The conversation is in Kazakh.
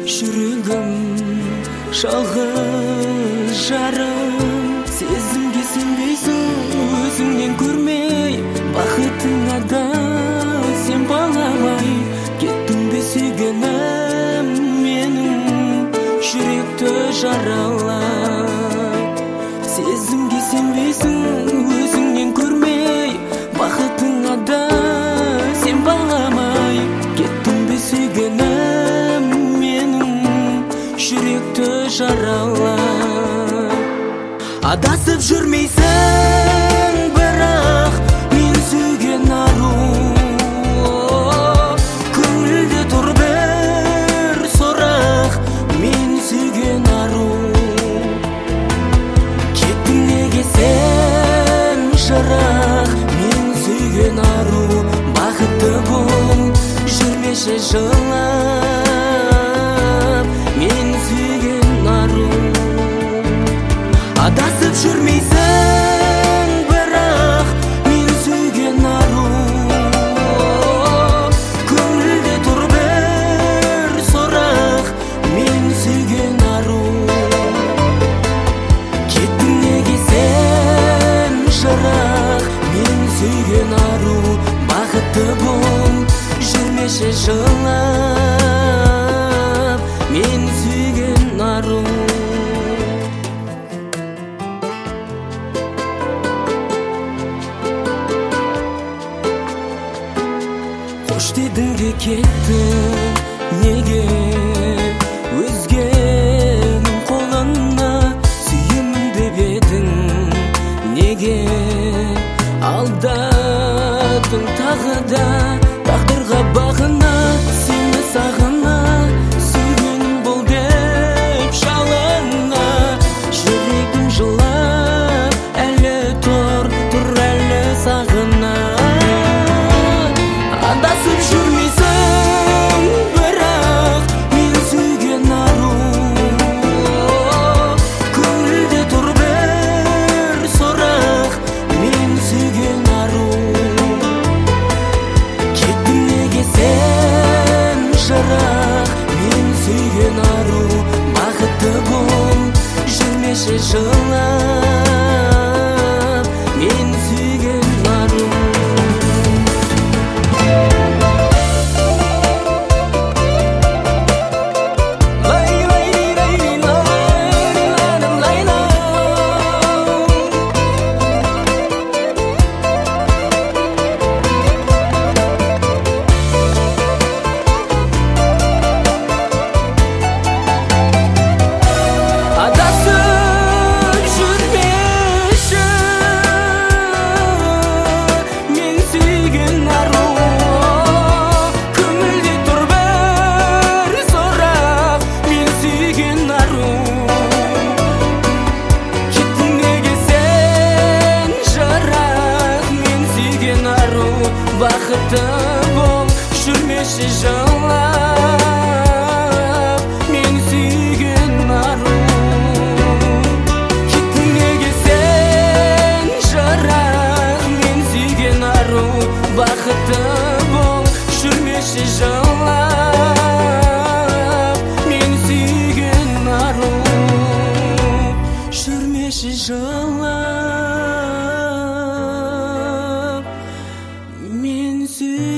жүрегім жалғыз жарым. Сезімге сенбейсің, өзіңнен көрмей, бақытыңа да сен бағалай кеттің бе сүйгенім менің жүректі жаралай. Сезімге сенбейсің, өзіңнен көрмей, бақытыңа да сен бағаламай кеттің бе сүйгенім менің жүректі жаралай. Адасып жүрмейсің, бірақ мен сүйген ару. Көңілде тұр бір сұрақ, мен сүйген ару. Кеттің неге сен жырақ, мен сүйген ару. Бақытты бол, жүрмеші жылап, мен сүйген ару. Адасып жүрмейсің, бірақ мен сүйген ару. Көңілде тұр бір сұрақ, мен сүйген ару. Кеттің неге сен жырақ, мен сүйген ару. Бақытты бол, жүрмеші жылап, мен сүйген ару. Қош дедің де кеттің, неге өзгенің қолына сүйемін деп едің, неге алдадың тағы да тағдырға бағына, сені сағына, сүйгенім бол деп жалына. Жүрегім жылап, әлі тұр әлі сағына. Адасып жүрмейсің, бірақ мен сүйген ару. Көңілде тұр бір сұрақ, мен сүйген ару. Кеттің неге сен жырақ, мен сүйген ару. Бақытты бол, жүрмеші жылап, мен сүйген ару. Бақытты бол, жүрмеші жылап, мен сүйген ару. Кеттің неге сен жырақ, мен сүйген ару. Бақытты бол, жүрмеші жылап, мен сүйген ару. Жүрмеші жылап, мен сүйген